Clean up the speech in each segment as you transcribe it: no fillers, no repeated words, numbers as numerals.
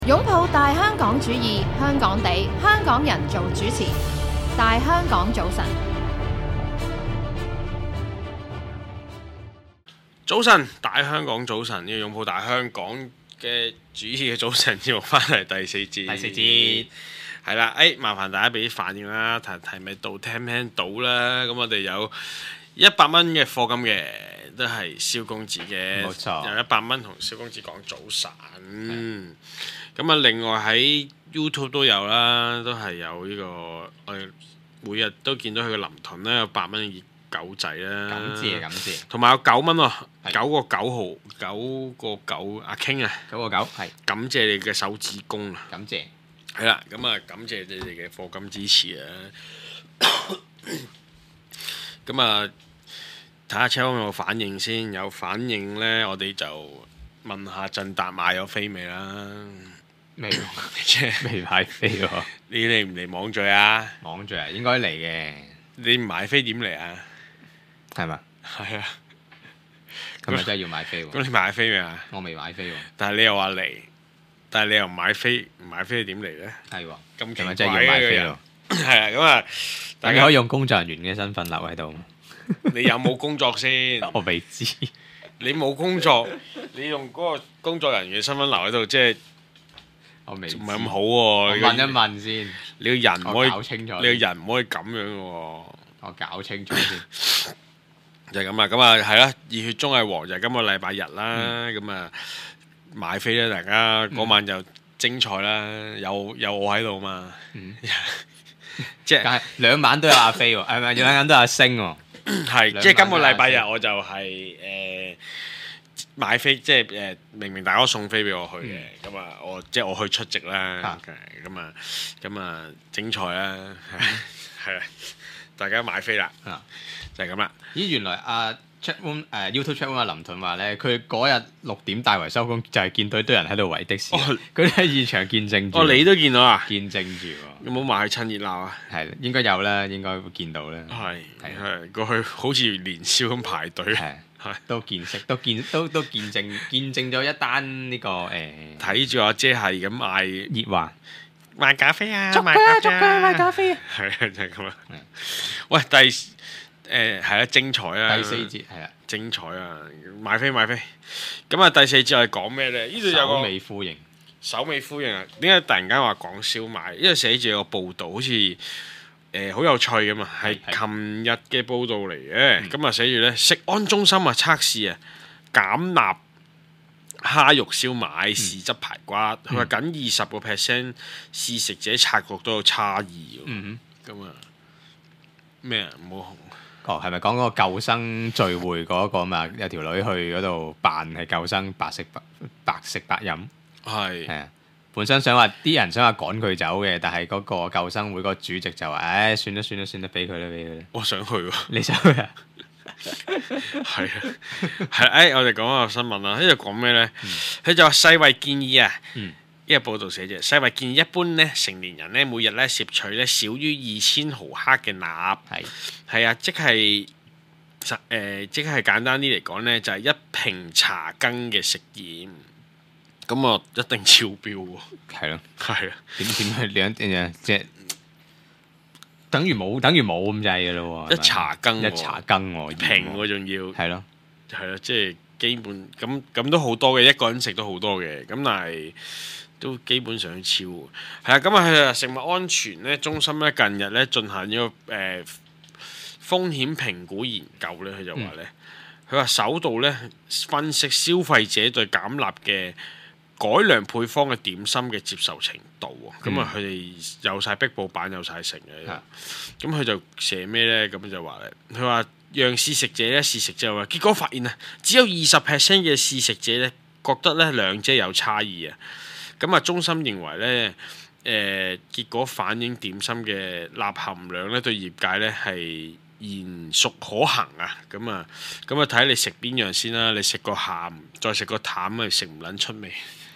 擁抱大香港主義，香港地，香港人做主持。大香港早晨， 早晨，大香港早晨，要擁抱大香港嘅主義嘅早晨節目翻嚟第四節。 第四節係啦，麻煩大家俾啲反應啦，提咪到聽唔聽到啦？咁我哋有100蚊嘅課金嘅，都係蕭公子嘅， 冇錯有100蚊同蕭公子講早晨。咁啊，另外喺 YouTube 都有啦，都係有呢個我哋每日都見到佢嘅林屯咧有8蚊嘅熱狗仔啦， 感謝感謝， 同埋有9蚊喎係 ，9個9毫，9個9阿 King 啊， 9個9係感謝你嘅手指公啊！ 感謝， 係啦，咁啊感謝你哋嘅課金支持啊！咁啊睇下車有冇反應先，有反應呢，我哋就問下振達買咗飛未啦？ 未即係未買飛喎， 你嚟唔嚟網聚啊？ 網聚啊，應該嚟嘅， 你唔買飛點嚟啊？ 係嘛？ 係啊， 今日真係要買飛喎， 咁你買飛未啊？ 我未買飛喎， 但係你又話嚟，但係你又唔買飛，唔買飛點嚟呢？ 係喎， 咁今日奇怪真係要買飛嘅咯， 係啊，咁啊，大家大家可以用工作人員嘅身份留喺度， 你有冇工作先？ 我未知， 你冇工作，你用嗰個工作人員嘅身份留喺度，即係我未知， 唔係咁好喎。 我問一問先， 你個人唔可以， 我搞清楚你個人唔可以咁樣嘅喎。 我搞清楚先， 就係咁啦，咁啊係啦，熱血綜藝王就係今個禮拜日啦，咁啊買飛咧，大家嗰晚就精彩啦，有我喺度嘛，即係但係兩晚都有阿飛喎，係咪？兩晚都有阿星喎， 係即係今個禮拜日我就係買飛，即係明明大家送飛俾我去嘅，咁啊我即係我去出席啦，咁啊精彩啦，係啊，大家買飛啦，就係咁啦。 咦，原來阿 Chatroom YouTube Chatroom 阿林屯話咧，佢嗰日6點大圍收工，就係見到一堆人喺度圍的士，佢喺現場見證住。 哦，你都見到啊？ 見證住喎， 有冇埋去趁熱鬧啊？ 係應該有啦，應該會見到啦。 係過去好似年宵咁排隊， 係都見識，都見證咗一單呢個睇住阿姐係咁嗌熱話， 賣咖啡啊， 捉佢啊，捉佢啊，賣咖啡啊！ 係啊，就係咁啦。喂，係啦，精彩啦！ 第四節係啦， 精彩啊！買飛。咁啊，第四節我哋講咩咧？呢度有首個尾呼應， 首尾呼應啊！點解突然間話講燒賣？因為寫住有個報導，好似好有趣㗎嘛，係琴日嘅報導嚟嘅。咁啊寫住咧，食安中心啊測試啊減鈉蝦肉燒賣、豉汁排骨，佢話僅20%試食者察覺到有差異喎。咁啊咩啊冇紅？ 哦，係咪講嗰個救生聚會嗰個嘛？有條女去嗰度扮係救生，白食白飲。係啊，本身想話啲人想話趕佢走嘅，但係嗰個救生會個主席就話：，唉，算啦，俾佢啦。 我想去喎， 你想去啊？ 係啊，係我哋講下新聞啦。呢度講咩呢？佢就話世衛建議啊，呢個報道寫住，世衛建議一般呢成年人呢每日呢攝取呢少於2000毫克嘅鈉，係啊，即係簡單啲嚟講呢，就係1瓶茶羹嘅食鹽。咁啊，一定超標喎！ 係咯， 係啊， 點樣即係等於冇咁滯嘅咯喎！ 一茶羹喎， 平喎仲要係咯， 即係基本咁都好多嘅，一個人食都好多嘅，咁但係都基本上超係啊！咁啊，佢食物安全咧中心咧近日咧進行呢個風險評估研究咧，佢就話咧，佢話首度咧分析消費者對減鈉嘅改良配方嘅點心嘅接受程度喎，咁啊佢哋有晒壁報版有晒成嘅，咁佢就寫咩咧？咁就話咧，佢話讓試食者咧試食之後話，結果發現啊，只有20%嘅試食者咧覺得咧兩者有差異啊，咁啊中心認為咧結果反映點心嘅鈉含量咧對業界咧係延續可行啊，咁啊睇你食邊樣先啦，你食個鹹再食個淡咪食唔撚出味。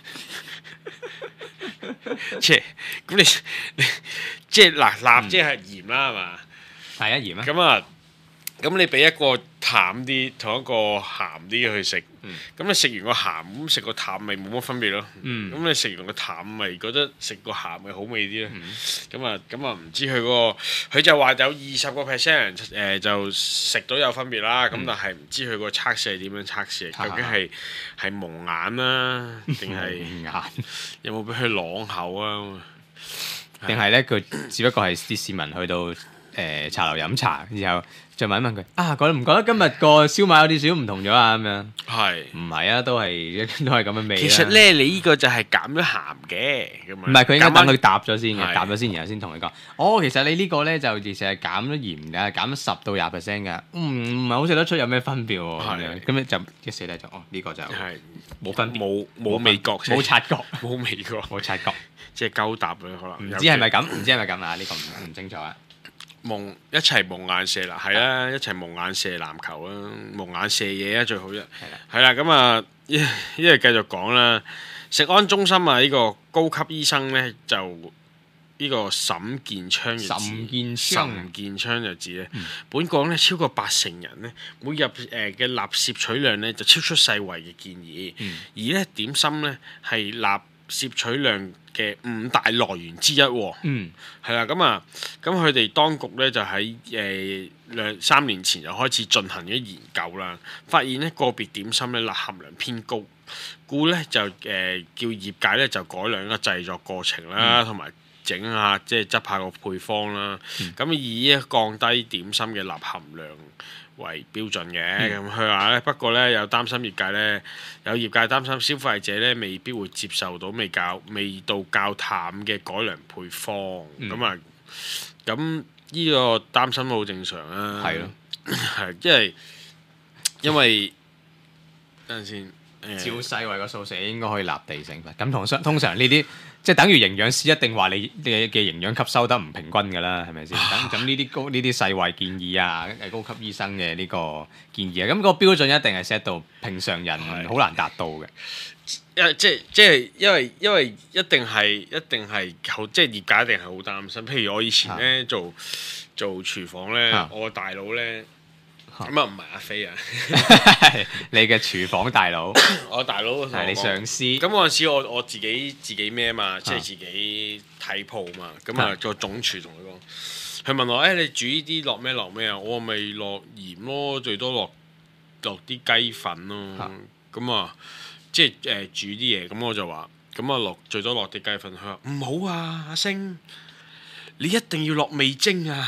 即係咁你即係嗱鈉即係鹽啦係嘛？ 係一鹽啊！ 咁啊咁你俾一個淡啲同一個鹹啲嘅去食，咁你食完個鹹咁食個淡咪冇乜分別咯。咁你食完個淡咪覺得食個鹹咪好味啲咯。咁啊唔知佢嗰個佢就話有20%就食到有分別啦。咁但係唔知佢個測試係點樣測試？究竟係蒙眼啦，定係有冇俾佢啷口啊？ 定係咧佢只不過係啲市民去到茶樓飲茶，然後再問一問佢覺唔覺得今日個燒賣有啲少唔同咗啊？咁樣係唔係啊？都係咁嘅味。 其實咧，你呢個就係減咗鹹嘅， 唔係佢應該等佢答咗先嘅，答咗先，然後先同佢講。其實你呢個咧就其實係減咗鹽㗎，減咗10到20%㗎。唔係好食得出有咩分別喎？咁咧就一寫低就呢個就係冇分別， 冇味覺， 冇察覺， 冇味覺， 冇察覺， 即係鳩答啦可能。 唔知係咪咁？唔知係咪咁啊？呢個唔清楚啊。 一齊蒙眼射啦，係啦，一齊蒙眼射籃球啦，蒙眼射嘢啊最好啫。係啦，咁啊，因為繼續講啦，食安中心啊呢個高級醫生咧就呢個沈建昌就指咧，本港咧超過80人咧每日嘅鈉攝取量咧就超出世衛嘅建議，而咧點心咧係鈉攝取量嘅5大來源之一喎，係啦，咁佢哋當局咧就喺2-3年前就開始進行咗研究啦，發現咧個別點心咧鈉含量偏高，故咧就叫業界咧就改良個製作過程啦，同埋整下即係執下個配方啦，咁以降低點心嘅鈉含量為標準嘅。咁佢話咧，不過咧有擔心業界咧，有業界擔心消費者咧未必會接受到味道較淡嘅改良配方。咁呢個擔心都好正常啊。係咯，係因為等陣先。 照世衛個數寫應該可以立地成佛。咁通常呢啲即係等於營養師一定話你嘅營養吸收得唔平均㗎啦，係咪先？咁呢啲世衛建議啊，高級醫生嘅呢個建議啊，咁個標準一定係 set 到平常人好難達到嘅。 因為一定係好，即係業界一定係好擔心。譬如我以前咧做廚房咧，我大佬咧。咁唔係阿飛啊！ 你嘅廚房大佬， 我大佬係你上司。 咁嗰陣時我自己咩啊嘛，即係自己睇鋪嘛。咁個總廚同佢講，佢問我你煮呢啲落咩啊？我咪落鹽咯，最多落啲雞粉咯。咁即係煮啲嘢。咁我就話，最多落啲雞粉。佢話唔好啊，阿星，你一定要落味精啊！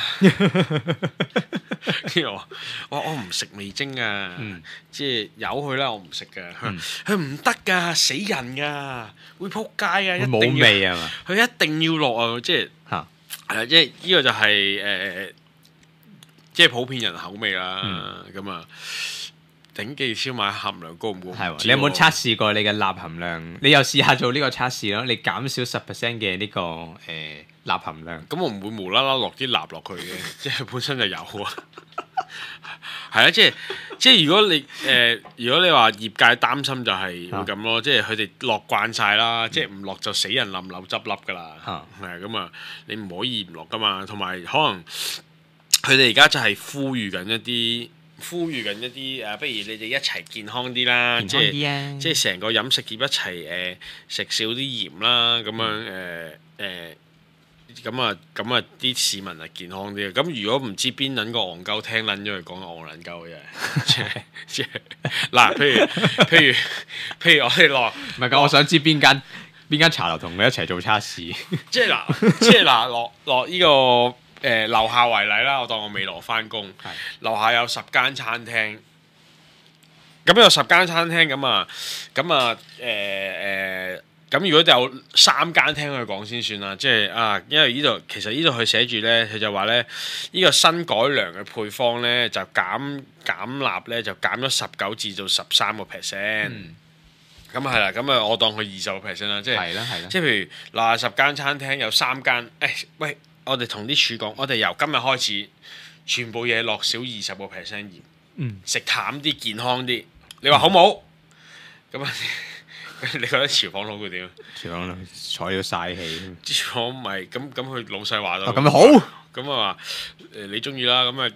跟住我唔食味精啊，即係由佢啦，我唔食㗎。佢唔得㗎，死人㗎，會撲街啊！ 冇味啊嘛， 佢一定要落啊！即係係啊，即係呢個就係即係普遍人口味啦。咁頂記燒賣含量高唔高？ 係你有冇測試過你嘅鈉含量？你又試下做呢個測試咯，你減少10%嘅呢個鈉含量。 咁我唔會無啦啦落啲鈉落去嘅，即係本身就有啊。係啊，即係如果你話業界擔心就係會咁咯，即係佢哋落慣晒啦，即係唔落就死人冧樓執笠㗎啦。係咁啊，你唔可以唔落㗎嘛。同埋可能佢哋而家就係呼籲緊一啲不如你哋一齊健康啲啦，即係成個飲食業一齊食少啲鹽啦，咁樣咁啊啲市民係健康啲嘅。咁如果唔知邊撚個戇鳩聽撚咗佢講戇撚鳩嘅，即係嗱，譬如我哋落唔係咁，我想知邊間茶樓同佢一齊做測試。 即係嗱落呢個。樓下為例啦，我當我未落翻工，樓下有10間餐廳，咁有10間餐廳咁如果有3間聽佢講先算啦，即係因為其實呢度佢寫住咧，佢就話咧呢個新改良嘅配方咧就減鈉咧就減咗19至到13%。咁係啦，咁我當佢20%啦，即係即係譬如嗱10間餐廳有3間，喂。我哋同啲廚講，我哋由今日開始，全部嘢落少20%鹽，食淡啲，健康啲。你話好冇？咁你覺得廚房佬會點？ 廚房佬睬到晒氣。 廚房唔係咁佢老細話到。 咁好。 咁話你中意啦，咁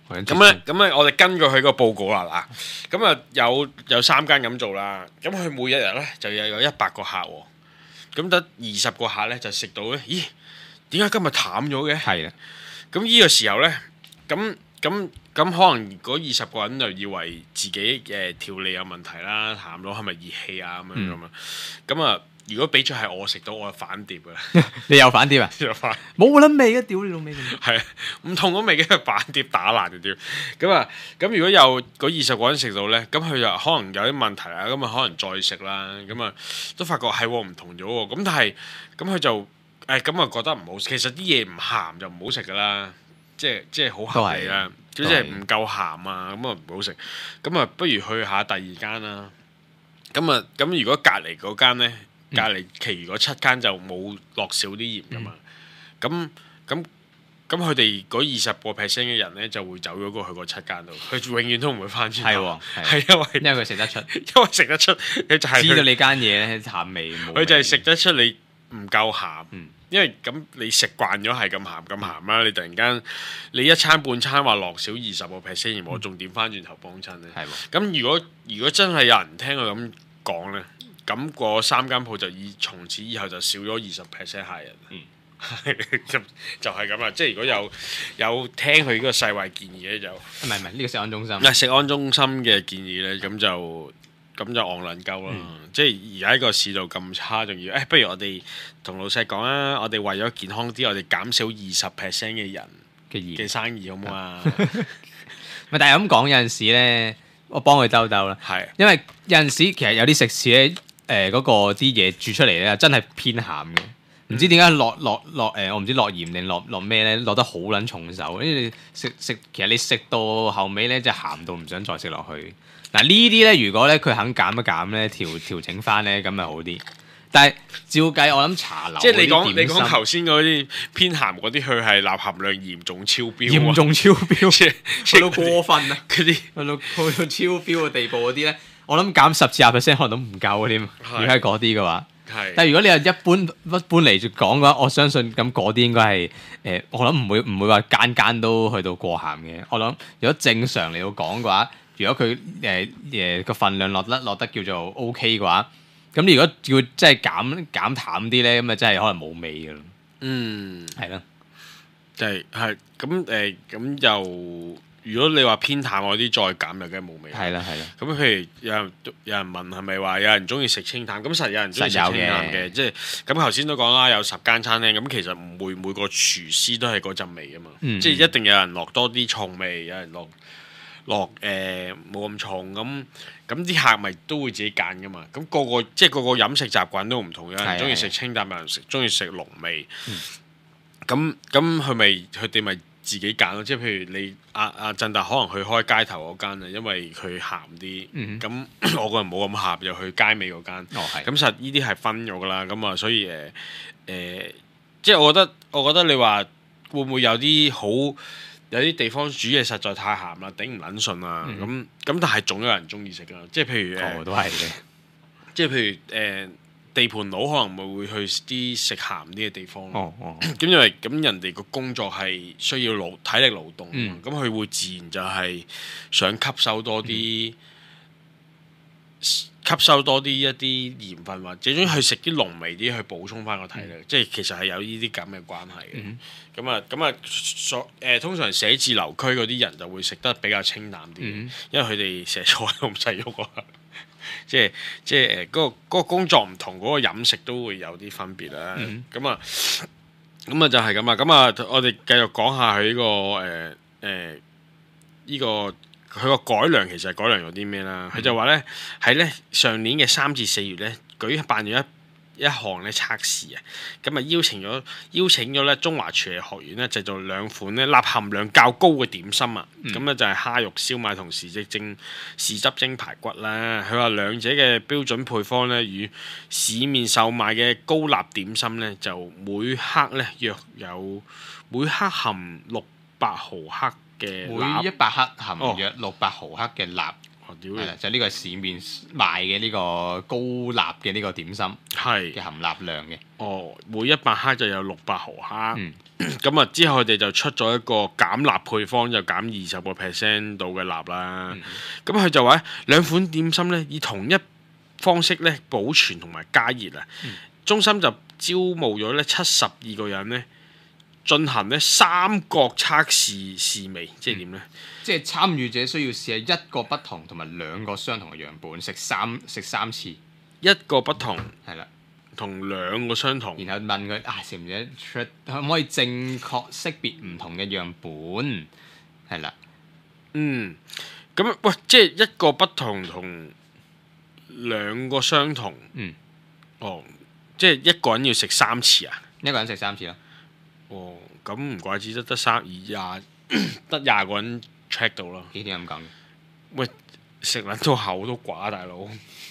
咁我哋根據佢個報告啦嗱，咁啊有3間咁做啦，咁佢每一日咧就有100個客喎，咁得20個客咧就食到咧，咦？點解今日淡咗嘅？ 係啦， 咁呢個時候咧，咁可能嗰20個人就以為自己調理有問題啦，淡咗係咪熱氣啊咁樣啊？咁啊，如果俾咗係我食到，我就反碟啊！ 你又反碟啊？冇撚味嘅，屌你老味！ 係啊，唔同嗰味嘅反碟打爛就屌。咁如果有嗰20個人食到咧，咁佢就可能有啲問題啦，咁啊可能再食啦，咁啊都發覺係唔同咗喎。咁但係咁佢就咁啊覺得唔好食。其實啲嘢唔鹹就唔好食噶啦，即係好合理啦。即係唔夠鹹啊，咁啊唔好食。咁啊不如去下第2間啦。咁如果隔離嗰間咧，隔離其餘嗰7間就冇落少啲鹽噶嘛。咁佢哋嗰20% 嘅人咧就會走咗過去嗰7間度，佢永遠都唔會翻轉頭。係因為佢食得出， 因為食得出，你就係知道你間嘢咧鹹味冇。 佢就係食得出你唔夠鹹。因為咁你食慣咗係咁鹹啦，你突然間你一餐半餐話落少20%鹽，我仲點翻轉頭幫襯咧？咁如果真係有人聽佢咁講咧，咁嗰3間鋪就從此以後就少咗20% 客人。就係咁啦，即係如果有聽佢呢個世衞建議咧，就唔係呢個食安中心。 食安中心嘅建議咧，咁就戇撚鳩啦。即係而家個市道咁差，仲要不如我哋同老細講啊，我哋為咗健康啲，我哋減少20% 嘅人嘅生意好唔好啊？ 但係咁講有陣時咧，我幫佢兜兜啦。係，因為有陣時其實有啲食肆咧，嗰個啲嘢煮出嚟咧，真係偏鹹嘅。唔知點解落我唔知落鹽定落咩咧，落得好撚重手。因為你食其實你食到後尾咧，就鹹到唔想再食落去。嗱呢啲咧，如果咧佢肯減一減咧，調整翻咧，咁咪好啲。但係照計，我諗茶樓即係你講頭先嗰啲偏鹹嗰啲，佢係鈉含量嚴重超標， 嚴重超標，去到過分啊！嗰啲去到超標嘅地步嗰啲咧，我諗減10至20%可能都唔夠添。如果係嗰啲嘅話，但係如果你係一般嚟講嘅話，我相信咁嗰啲應該係我諗唔會話間都去到過鹹嘅。我諗如果正常嚟到講嘅話，如果佢個份量落得叫做 OK 嘅話，咁你如果要即係減淡啲咧，咁啊真係可能冇味嘅咯。係咯， 就係咁又如果你話偏淡嗰啲再減，就梗係冇味。係啦。咁譬如有人問係咪話有人中意食清淡？咁實有人中意食清淡嘅，即係咁頭先都講啦，有10間餐廳，咁其實唔會每個廚師都係嗰陣味噶嘛，即係一定有人落多啲重味，有人落冇咁重，咁啲客咪都會自己揀噶嘛。咁個個飲食習慣都唔同，有人中意食清淡，有人中意食濃味。咁佢哋咪自己揀咯。即係譬如你阿振達可能去開街頭嗰間啊，因為佢鹹啲。咁我個人冇咁鹹，又去街尾嗰間。咁實呢啲係分咗噶啦。咁啊，所以即係我覺得你話會唔會有啲地方煮嘢實在太鹹啦，頂唔撚順啊！咁但係總有人中意食㗎，即係譬如都係嘅。 即係譬如地盤佬可能咪會去啲食鹹啲嘅地方。咁因為咁人哋個工作係需要體力勞動，咁佢會自然就係想吸收多啲一啲鹽分，或者去食啲濃味啲去補充翻個體力。即係其實係有呢啲咁嘅關係嘅。通常寫字樓區嗰啲人就會食得比較清淡啲，因為佢哋成日坐喺度唔使喐啊。即係嗰個工作唔同，嗰個飲食都會有啲分別啦。咁啊就係咁啊。咁啊，我哋繼續講下佢呢個佢個改良，其實改良咗啲咩啦？佢就話咧喺咧上年嘅3至4月咧舉辦咗一項咧測試啊，咁啊邀請咗咧中華廚藝學院咧製造2款咧鈉含量較高嘅點心啊，咁咧就係蝦肉燒賣同豉汁蒸排骨啦。佢話兩者嘅標準配方咧與市面售賣嘅高鈉點心咧就每克咧約有每克含600毫克嘅鈉， 每100克含約600毫克嘅鈉。 屌係啦，就呢個係市面賣嘅呢個高鈉嘅呢個點心係嘅含鈉量嘅。 每100克就有600毫克。 嗯咁啊，之後佢哋就出咗一個減鈉配方，就減20% 度嘅鈉啦。咁佢就話兩款點心呢，以同一方式咧保存同埋加熱啊。中心就招募咗咧72個人呢，進行咧三角測試味，即係點呢？ 即係參與者需要試下一個不同同埋2個相同嘅樣本，食三次， 一個不同係啦， 同2個相同， 然後問佢食唔食得出，可唔可以正確識別唔同嘅樣本？係啦， 咁喂，即係一個不同同2個相同，即係一個人要食3次啊？ 一個人食3次咯。 咁唔怪之得20個人 check 到啦。 幾點咁講？ 喂，食撚到口都寡，大佬。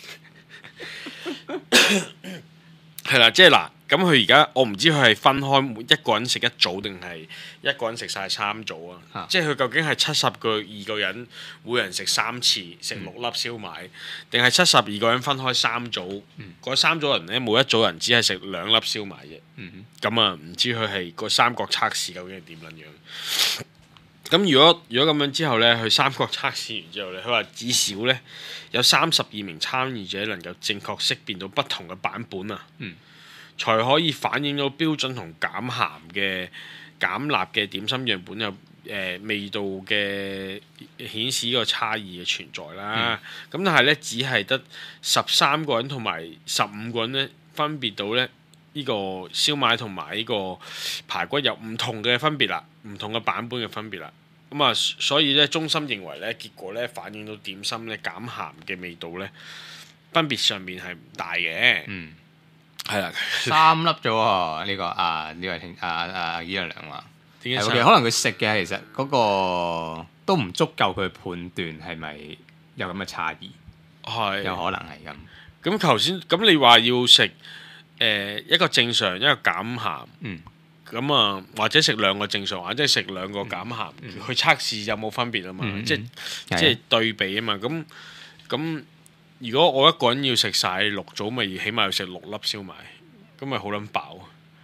係啦，即係嗱，咁佢而家我唔知佢係分開一個人食一組定係一個人食晒3組啊？即係佢究竟係72個人每人食3次，食6粒燒賣，定係72個人分開3組？嗰3組人呢，每一組人只係食2粒燒賣啫。咁啊，唔知佢係個三角測試究竟係點撚樣？咁如果咁樣之後呢，佢三角測試完之後呢，佢話至少呢，有32名參與者能夠正確識別到不同嘅版本啊，才可以反映到標準同減鈉嘅點心樣本有味道嘅顯示個差異嘅存在啦。咁但係呢，只係得13個人同埋15個人呢，分別到呢，呢個燒賣同埋呢個排骨有唔同嘅分別啦，唔同嘅版本嘅分別啦。咁啊，所以咧，中心認為咧，結果咧反映到點心咧減鹹嘅味道咧，分別上面係唔大嘅。係啦 ，3粒咗喎。呢個呢位聽依個良話，係其實可能佢食嘅其實嗰個都唔足夠佢判斷係咪有咁嘅差異。係有可能係咁。 咁頭先咁你話要食一個正常一個減鹹。咁啊，或者食2個正常，或者食2個減鹹，去測試有冇分別啊嘛？即係對比啊嘛。咁如果我一個人要食晒6組，咪起碼要食6粒燒賣，咁咪好撚飽。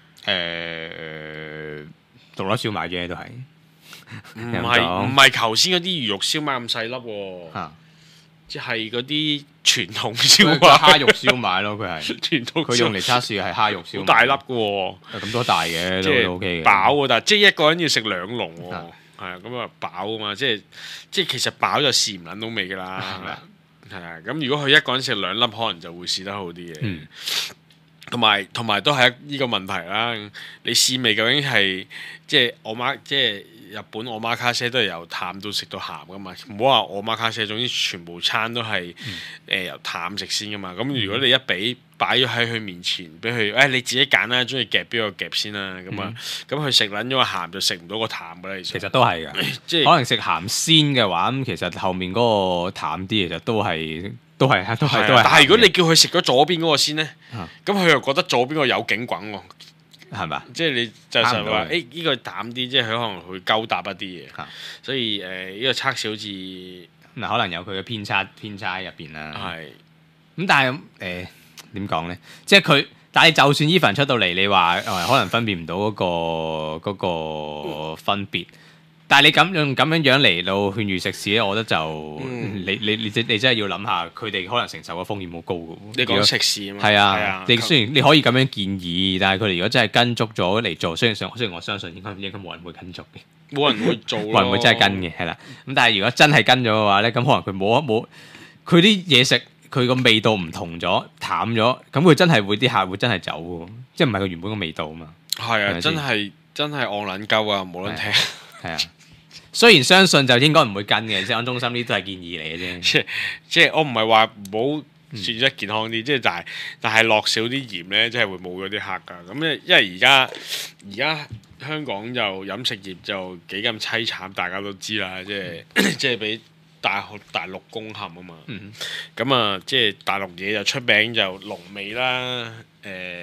6粒燒賣啫，都係唔係頭先嗰啲魚肉燒賣咁細粒喎。即係嗰啲傳統燒賣， 蝦肉燒賣咯，佢係傳統。佢用嚟測試係蝦肉燒賣，好大粒嘅喎。 咁多大嘅都 OK 嘅。 飽喎，但係即係一個人要食2籠喎。係啊，咁啊飽啊嘛，即係其實飽就試唔撚到味㗎啦。係啊，咁如果佢一個人食2粒，可能就會試得好啲嘅。同埋都係呢個問題啦。你試味究竟係即係我媽即係。日本我媽卡西都係由淡到食到鹹噶嘛，唔好話我媽卡西，總之全部餐都係由淡食先噶嘛。咁如果你一擺咗喺佢面前，俾佢你自己揀啦，中意夾邊個夾先啦。咁啊，咁佢食撚咗個鹹就食唔到個淡噶啦。 其實都係㗎，即係可能食鹹先嘅話，咁其實後面嗰個淡啲其實都係。但係如果你叫佢食咗左邊嗰個先呢，咁佢又覺得左邊個有景滾喎。係咪？即係你就係話呢個淡啲，即係佢可能會勾搭一啲嘢，所以呢個測試好似可能有佢嘅偏差喺入邊啦。係咁，但係點講咧？即係佢，但係就算Even出到嚟，你話可能分辨唔到嗰個分別。但係你咁樣嚟到勸喻食肆咧，我覺得就你真係要諗下，佢哋可能承受嘅風險好高嘅。 你講食肆啊嘛， 係啊，你雖然你可以咁樣建議，但係佢哋如果真係跟足咗嚟做，雖然我相信應該冇人會跟足嘅， 冇人會做， 冇人會真係跟嘅，係啦。咁但係如果真係跟咗嘅話咧，咁可能佢冇佢啲嘢食，佢個味道唔同咗，淡咗，咁佢真係會啲客會真係走嘅，即係唔係佢原本嘅味道啊嘛。係啊， 真係戇撚鳩啊，冇撚聽。 係啊。雖然相信就應該唔會跟嘅，食安中心呢啲都係建議嚟嘅啫。 即係我唔係話唔好煮得健康啲，即係但係落少啲鹽咧，即係會冇咗啲客㗎。咁因為而家香港就飲食業就幾咁凄慘，大家都知啦，即係俾大陸攻陷啊嘛。咁啊，即係大陸嘢就出名就濃味啦，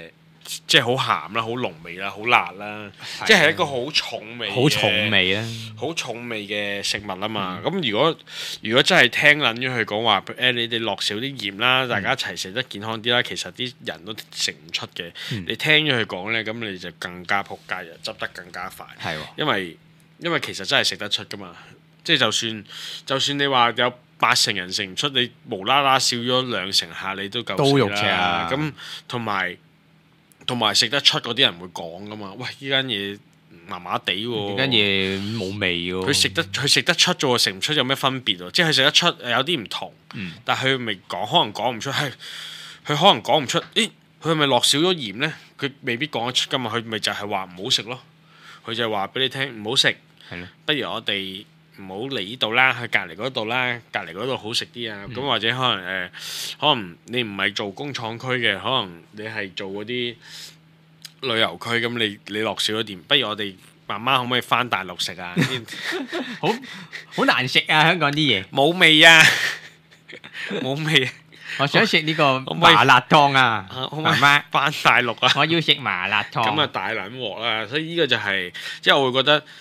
即係好鹹啦、好濃味啦、好辣啦，即係一個好重味、 好重味啦、 好重味嘅食物啊嘛。咁如果真係聽撚咗佢講話，你哋落少啲鹽啦，大家一齊食得健康啲啦，其實啲人都食唔出嘅。你聽咗佢講咧，咁你就更加撲街，就執得更加快。 係喎， 因為其實真係食得出噶嘛，即係就算你話有80%人食唔出，你無啦啦少咗2成下，你都夠食啦。咁同埋食得出嗰啲人會講噶嘛，喂，呢間嘢麻麻地喎， 呢間嘢冇味喎。 佢食得出啫喎，食唔出有咩分別喎？即係佢食得出有啲唔同，但係佢未講，可能講唔出，佢可能講唔出，佢係咪落少咗鹽呢？佢未必講得出噶嘛，佢咪就係話唔好食咯。佢就係話俾你聽唔好食，不如我哋唔好嚟呢度啦，去隔離嗰度啦，隔離嗰度好食啲啊！咁或者可能你唔係做工廠區嘅，可能你係做嗰啲旅遊區，咁你落少咗鹽，不如我哋慢慢可唔可以翻大陸食啊？ 好難食啊！香港啲嘢冇味啊，冇味。 我想食呢個麻辣燙啊，媽媽翻大陸啊！ 我要食麻辣燙。 咁啊大撚鑊啦，所以呢個就係即係我會覺得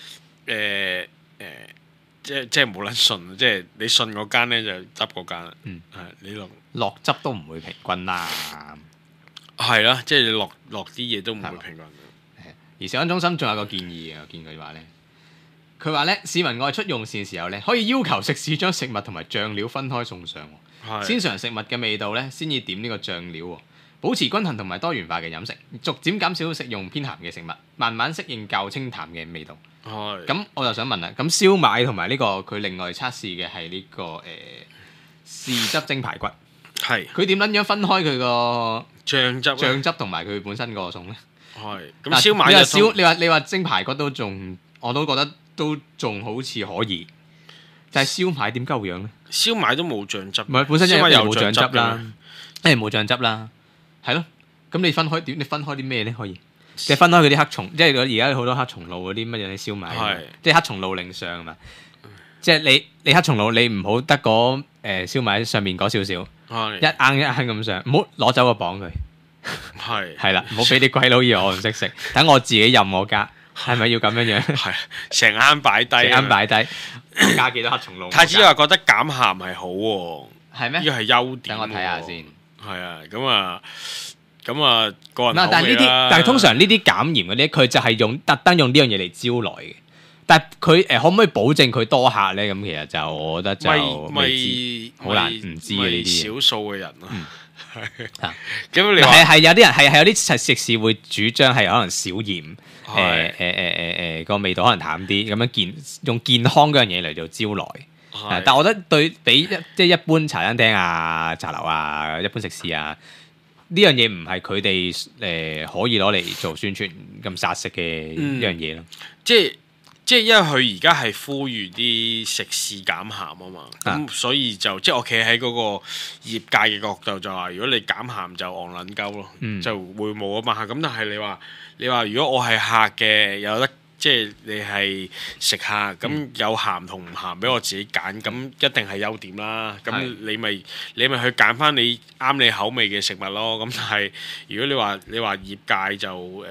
即係冇撚信，即係你信嗰間咧就執嗰間。你落汁都唔會平均啦。 係啦，即係你落啲嘢都唔會平均。 而食安中心仲有個建議嘅，我見佢話咧，佢話咧市民外出用膳時候咧，可以要求食肆將食物同埋醬料分開送上。先嘗食物嘅味道咧，先至點呢個醬料，保持均衡同埋多元化嘅飲食，逐漸減少食用偏鹹嘅食物，慢慢適應較清淡嘅味道。咁我就想問啦，咁燒賣同埋呢個佢另外測試嘅係呢個豉汁蒸排骨，佢點撚樣分開佢個醬汁同埋佢本身個餸咧？ 咁燒賣你話蒸排骨都仲，我都覺得都仲好似可以。就係燒賣點鳩樣咧？ 燒賣都冇醬汁， 唔係本身因為冇醬汁啦，冇醬汁啦，係咯。咁你分開點？你分開啲咩咧？可以即係分開嗰啲黑松，即係而家好多黑松露嗰啲乜嘢燒賣，即係黑松露令上啊嘛。即係你黑松露，你唔好得嗰燒賣上面嗰少少，一罌一罌咁上，唔好攞走個磅佢。係啦，唔好俾啲鬼佬以為我唔識食，等我自己任我加。係咪要咁樣樣？係成罌擺低， 成罌擺低，加幾多黑松露？ 太子話覺得減鹹係好喎， 係咩？ 呢個係優點。 等我睇下先。 係啊，咁啊，個人口味啦。 但係通常呢啲減鹽嗰啲，佢就係特登用呢樣嘢嚟招來嘅。但係佢可唔可以保證佢多客咧？咁其實就我覺得就未知，好難唔知嘅呢啲嘢。 少數嘅人咯。 咁你話係有啲人係有啲食肆會主張係可能少鹽，個味道可能淡啲，咁樣用健康嗰樣嘢嚟做招來。但我覺得對比即係一般茶餐廳啊、茶樓啊、一般食肆啊，呢樣嘢唔係佢哋可以攞嚟做宣傳咁殺食嘅一樣嘢咯。 即係因為佢而家係呼籲啲食肆減鹹啊嘛，咁所以就即係我企喺嗰個業界嘅角度就話，如果你減鹹就戇撚鳩咯，就會冇啊嘛。咁但係你話如果我係客嘅，有得即係你係食客，咁有鹹同唔鹹俾我自己揀，咁一定係優點啦。咁你咪去揀翻你啱你口味嘅食物咯。咁但係如果你話業界就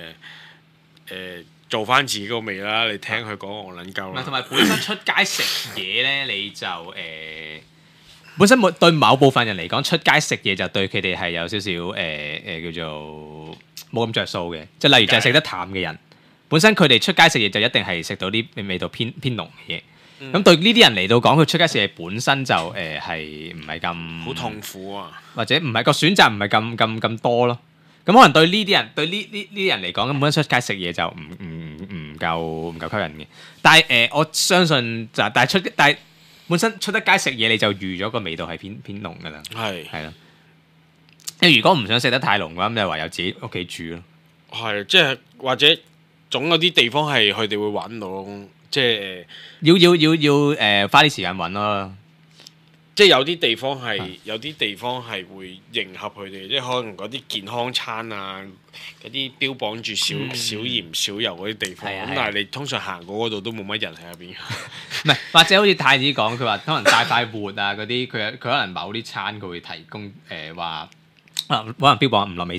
做翻自己個味啦，你聽佢講我撚鳩啦。 同埋本身出街食嘢咧，你就本身對某部分人嚟講，出街食嘢就對佢哋係有少少叫做冇咁着數嘅。即係例如就係食得淡嘅人，本身佢哋出街食嘢就一定係食到啲味道偏濃嘅嘢。咁對呢啲人嚟到講，佢出街食嘢本身就係唔係咁好痛苦啊， 或者唔係個選擇唔係咁多咯。咁可能對呢啲人嚟講，根本出街食嘢就唔夠吸引嘅。但係我相信就但係本身出得街食嘢，你就預咗個味道係偏濃噶啦。係咯。你如果唔想食得太濃嘅話，咁就唯有自己屋企煮咯。 係即係或者總有啲地方係佢哋會揾到，即係要花啲時間揾咯。 即係有啲地方係會迎合佢哋，即係可能嗰啲健康餐啊，嗰啲標榜住少鹽少油嗰啲地方，咁但係你通常行過嗰度都冇乜人喺入邊。 唔係，或者好似太子講，佢話可能大快活啊嗰啲，佢可能某啲餐佢會提供話可能標榜唔落味精，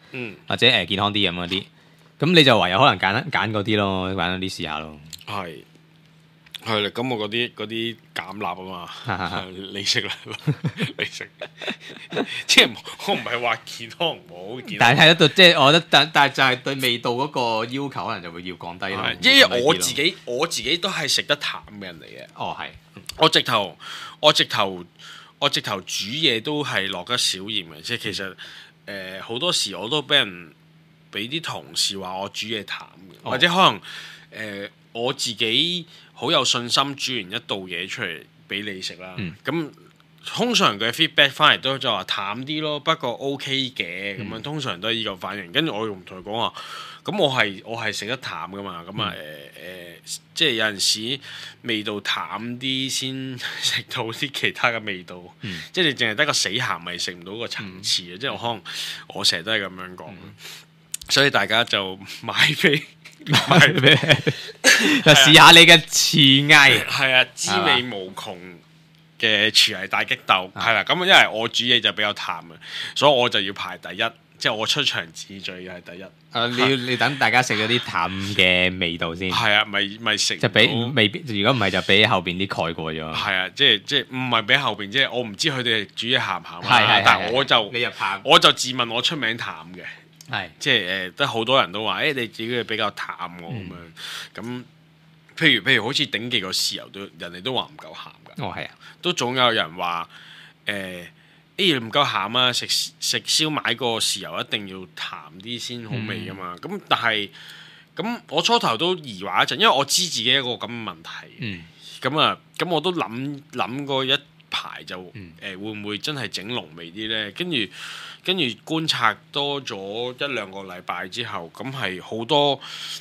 或者健康啲咁嗰啲，咁你就唯有可能揀嗰啲咯，揀嗰啲試下咯。 係啦，咁我嗰啲減蠟啊嘛，你識啦，你識，即係我唔係話健康唔好， 但係睇得到，即係我覺得，但係就係對味道嗰個要求可能就會要降低咯。 因為我自己都係食得淡嘅人嚟嘅。 哦，係， 我直頭煮嘢都係落得少鹽嘅，即係其實好多時我都俾啲同事話我煮嘢淡嘅，或者可能我自己好有信心煮完一道嘢出嚟俾你食啦。咁通常佢嘅 feedback 翻嚟都就話淡啲咯，不過 OK 嘅咁樣，通常都係依個反應。跟住我用同佢講話，咁我係食得淡噶嘛，咁即係有陣時味道淡啲先食到啲其他嘅味道。即係你淨係得個死鹹味食唔到個層次嘅。即係可能我成日都係咁樣講，所以大家就買俾。就試下你嘅廚藝， 係啊，滋味無窮嘅廚藝大激鬥，係啦。咁因為我煮嘢就比較淡嘅，所以我就要排第一，即係我出場次序又係第一。 你等大家食咗啲淡嘅味道先。 係啊，咪食就俾未必，如果唔係就俾後邊啲蓋過咗。 係啊，即係唔係俾後邊，即係我唔知佢哋煮嘢鹹唔鹹啊。但係我就自問我出名淡嘅。即係得好多人都話你自己比較淡喎咁樣。咁譬如好似頂記個豉油都人哋都話唔夠鹹㗎。 哦，係啊，都總有人話唔夠鹹啊！食燒賣個豉油一定要淡啲先好味㗎嘛。咁但係咁我初頭都疑惑一陣，因為我知自己一個咁嘅問題。咁我都諗過一排就會唔會真係整濃味啲咧？跟住觀察多咗1-2個禮拜之後，咁係好多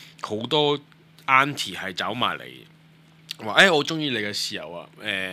auntie 係走埋嚟話：我中意你嘅豉油啊！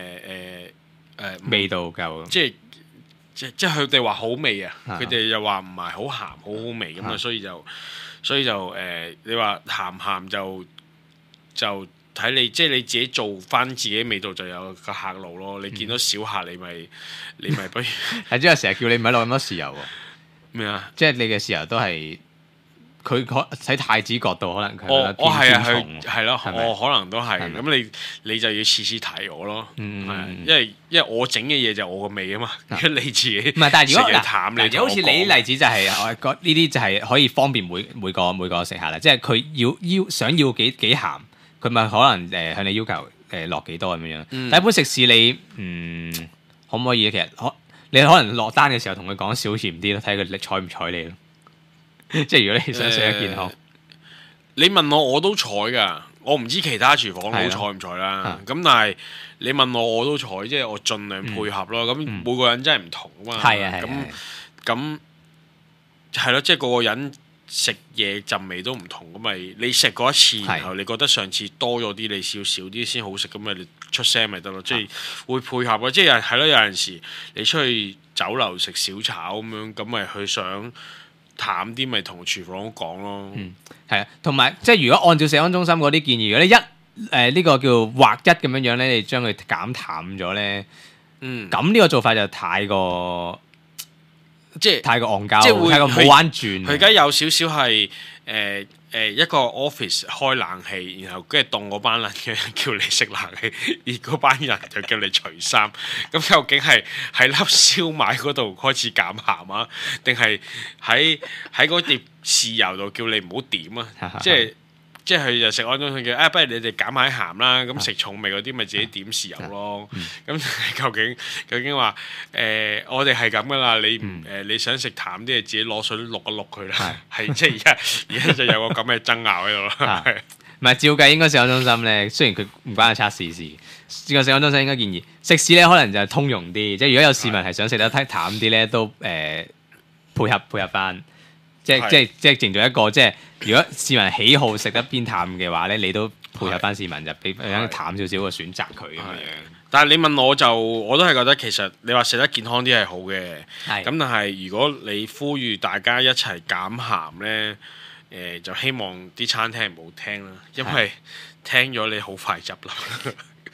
味道夠， 即係佢哋話好味啊！佢哋又話唔係好鹹，好好味咁啊！所以就你話鹹就睇你，即係你自己做翻自己味道就有個客路咯。你見到小客你咪不如係即係成日叫你唔好落咁多豉油喎。 咩啊？ 即係你嘅豉油都係佢喺太子角度，可能佢係咯，我可能都係咁。你就要次次提我咯，因為我整嘅嘢就我個味啊嘛。你自己唔係，但係如果淡， 你好似你啲例子就係呢啲就係可以方便每個食客啦。即係佢想要幾鹹。佢咪可能向你要求落幾多咁樣，但一般食肆你可唔可以其實你可能落單嘅時候同佢講少鹽啲咯，睇佢睬唔睬你咯。即係如果你想食得健康， 你問我都睬㗎，我唔知其他廚房好睬唔睬啦。咁但係你問我都睬，即係我盡量配合咯。咁每個人真係唔同啊嘛。咁係咯，即係個個人。食嘢陣味都唔同，咁咪你食過一次，然後你覺得上次多咗啲，你少啲先好食，咁咪你出聲咪得咯。即係會配合咯，即係係咯。有陣時你出去酒樓食小炒咁樣，咁咪佢想淡啲，咪同廚房講咯。 係啊，同埋即係如果按照食安中心嗰啲建議，如果你呢個叫劃一咁樣咧，你將佢減淡咗咧，咁呢個做法就太過。即係太過戇鳩，即係太過冇彎轉。佢而家有少少係一個 office 開冷氣，然後跟住凍嗰班人叫你食冷氣，而嗰班人就叫你除衫。咁究竟係喺粒燒賣嗰度開始減鹹啊，定係喺嗰碟豉油度叫你唔好點啊？即係佢就食安中心叫不如你哋減下鹹啦。咁食重味嗰啲咪自己點豉油咯。咁究竟話我哋係咁噶啦。你想食淡啲，自己攞水淥一淥佢啦。係即係而家就有個咁嘅爭拗喺度咯。 唔係照計應該食安中心咧，雖然佢唔關個測試事。個食安中心應該建議食肆咧，可能就係通用啲。即係如果有市民係想食得淡啲咧，都配合翻。即係淨做一個，即係如果市民喜好食得偏淡嘅話咧，你都配合翻市民，就俾淡少少嘅選擇佢咁樣。 但係你問我都係覺得其實你話食得健康啲係好嘅。咁但係如果你呼籲大家一齊減鹹咧，就希望啲餐廳唔好聽啦，因為聽咗你好快執笠。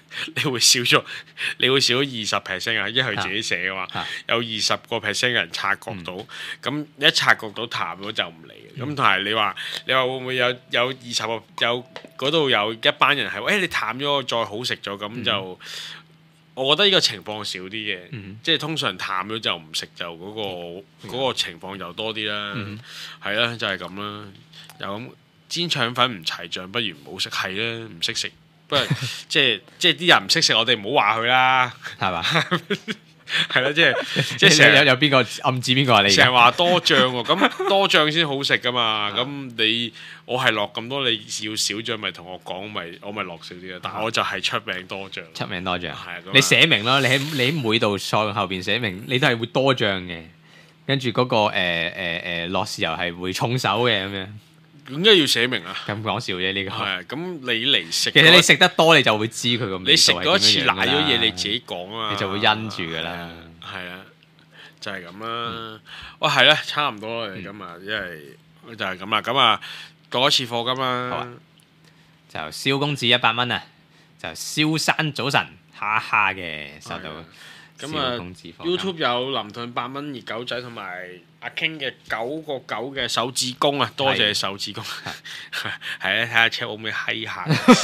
你會少咗20%啊，因為佢自己寫嘅話，有20% 人察覺到，咁一察覺到淡咗就唔嚟嘅。咁同埋你話會唔會有20%有嗰度有一班人係你淡咗再好食咗咁就？我覺得呢個情況少啲嘅，即係通常淡咗就唔食就嗰個情況就多啲啦，係啦就係咁啦，又咁煎腸粉唔齊醬，不如唔好食係啦，唔識食，不過即係啲人唔識食，我哋唔好話佢啦，係嘛？係啦，即係成日有邊個暗指邊個話你？ 成日話多醬喎，咁多醬先好食噶嘛？咁我係落咁多，你要少醬咪同我講，我咪落少啲啦。但係我就係出名多醬。出名多醬，係你寫明咯，你喺每道菜後邊寫明，你都係會多醬嘅。跟住嗰個落豉油係會重手嘅咁樣。 點解要寫明啊？ 咁講笑啫呢個。 係咁你嚟食， 其實你食得多你就會知佢個味道係點樣。 你食嗰一次瀨咗嘢，你自己講啊嘛， 你就會因住噶啦。 係啊，就係咁啦。哇，係啦，差唔多啦，今日因為就係咁啦。咁啊，過一次課金啦。 就蕭公子100蚊啊！就蕭山早晨哈哈嘅收到。 咁啊 ，YouTube 有林頓8蚊熱狗仔同埋阿 King 嘅9個9嘅手指公啊，多謝手指公。係啊，睇下 check 會唔會閪下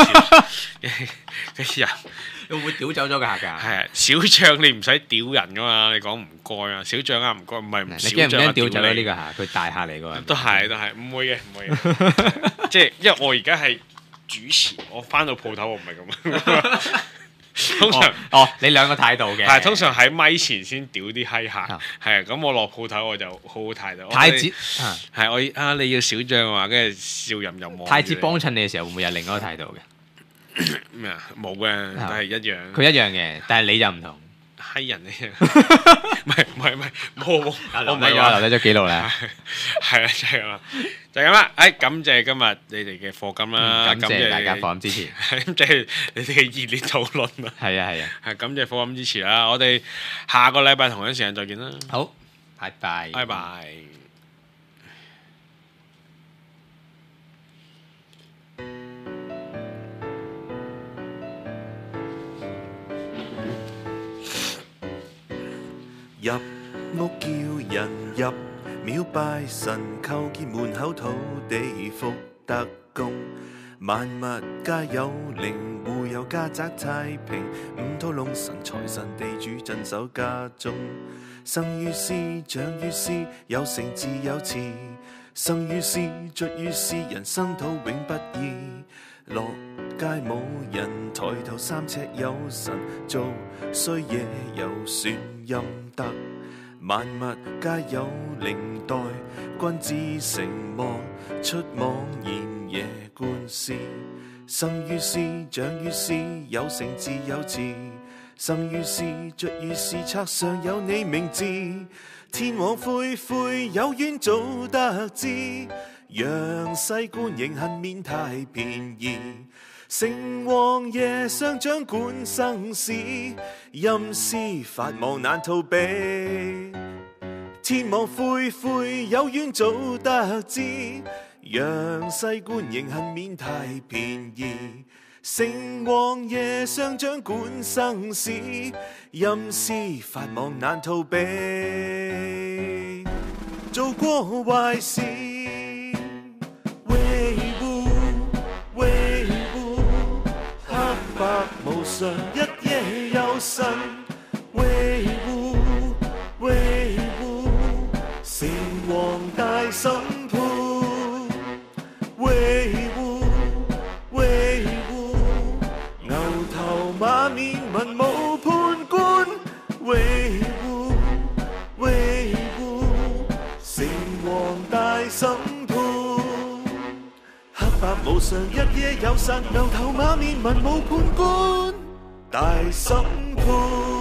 嘅人， 會唔會屌走咗個客㗎？ 係啊，小醬你唔使屌人㗎嘛，你講唔該啊，小醬啊唔該，唔係唔小醬。 你驚唔驚屌走咗呢個客？佢大客嚟㗎。 都係，唔會嘅。即係因為我而家係主持，我翻到鋪頭我唔係咁。通常你兩個態度嘅， 係通常喺咪前先屌啲閪客，係咁我落鋪頭我就好態度。 太子係你要小醬啊，跟住笑吟吟望。 太子幫襯你嘅時候會唔會有另一個態度嘅？ 咩啊？冇嘅，都係一樣。 佢一樣嘅，但係你就唔同。 閪人嚟嘅，唔係，冇，我唔係話留低咗記錄啦。 係啊，就係咁啦，就係咁啦。感謝今日你哋嘅課金啦， 感謝大家課金支持， 感謝你哋嘅熱烈討論啦。 係啊， 係感謝課金支持啦。我哋下個禮拜同樣時間再見啦。 好，拜拜， 拜拜。 入屋叫人入廟拜神，叩見門口土地福德公，萬物皆有靈，戶有家宅太平，五土龍神財神地主鎮守家中，生於斯長於斯，有成自有慈，生於斯卒於斯，人生土永不易，落街冇人，抬頭3尺有神，做衰嘢有損陰德，萬物皆有靈，待君子成魔，出妄言夜觀思，生於斯長於斯，有成自有慈，生於斯卒於斯，冊上有你名字，天網恢恢，有冤早得知，陽世官刑恨免太便宜，城隍爺上掌管生死，陰司法網難逃避，天網恢恢，有冤早得知，陽世官刑恨免太便宜，城隍爺上掌管生死，陰司法網難逃避，做過壞事白無常，一夜有神維護，城隍大審判，維護，牛頭馬面文武判官，維護，城隍大審判。白無常，一夜有神，牛頭馬面文武判官，大審判。